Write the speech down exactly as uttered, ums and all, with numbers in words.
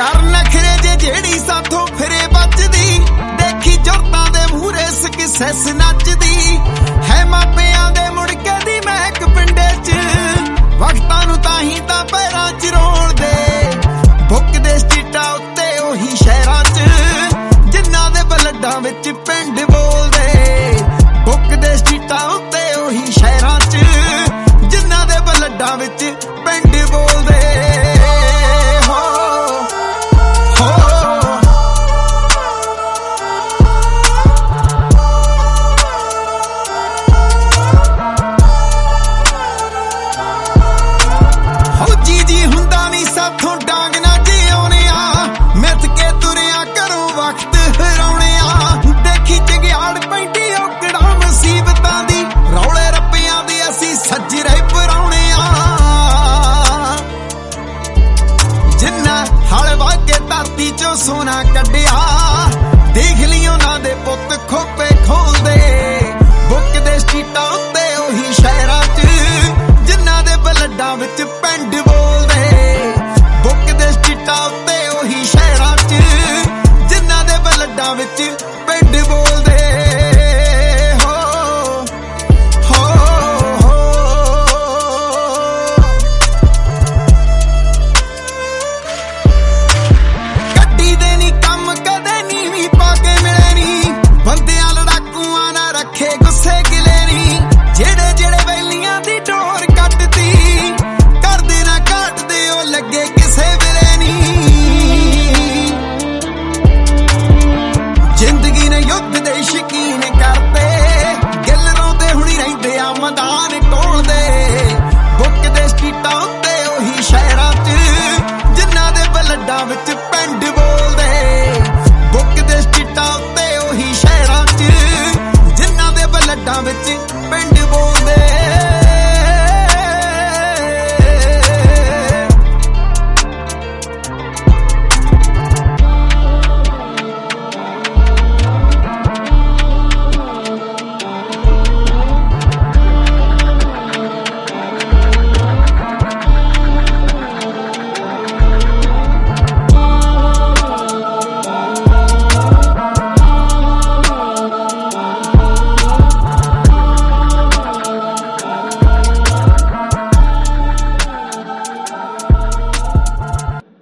कर नखरे जे जेड़ी साथों फिरे बचदी, देखी जुरतां दे मूहरे सक्सेस नचदी है। मापियां दे मुड़के दी महक पिंडे च, वक्तां नूं ताहीं तां पैरां च रोल दे। भुकदे स्ट्रीटां उत्ते ओही शहरां च, जिन्हां दे बलड्डां विच पिंड बोलदे। भुकदे स्ट्रीटां उत्ते ओही शहरां च, जिन्हां दे बलड्डां विच पिंड बोलदे। साथों डांग ना जियोने आ, मिथ के तुरिया घरों वक्त हराउणे आ। देखी जगियाड़ पैंदी औकड़ा मुसीबतां दी, रौले रप्पियां दी असी सजरे पराउणे आ। जिन्ना हल वागे धरती चों सोना कड्डिया, देख ली उन्हां दे पुत खोपे खोलदे। बुकदे स्ट्रीटां उत्ते ओही शहरां च, जिन्हां दे बलड्डां विच पिंड बोलदे। उत्ते ओही शहरां च, जिन्हां दे बलड्डां विच पिंड बोलदे। हो हो हो गड्डी दे नी कम कदे नीवीं पा के मिले नी, बंदियां लड़ाकूआं ना रखे गुस्से गिले नी। जेड़े जेड़े वैलियां दी डोर कटदी, करदे ना घाटदे ओ लगे किसे वेले नी। जिंदगी ने युद्ध दे शकीन करते, गिल रोंदे हुणी रहिंदे आ मैदान टोलदे। बुकदे स्ट्रीटां उत्ते ओही शहरां च, जिन्हां दे बलड्डां विच पिंड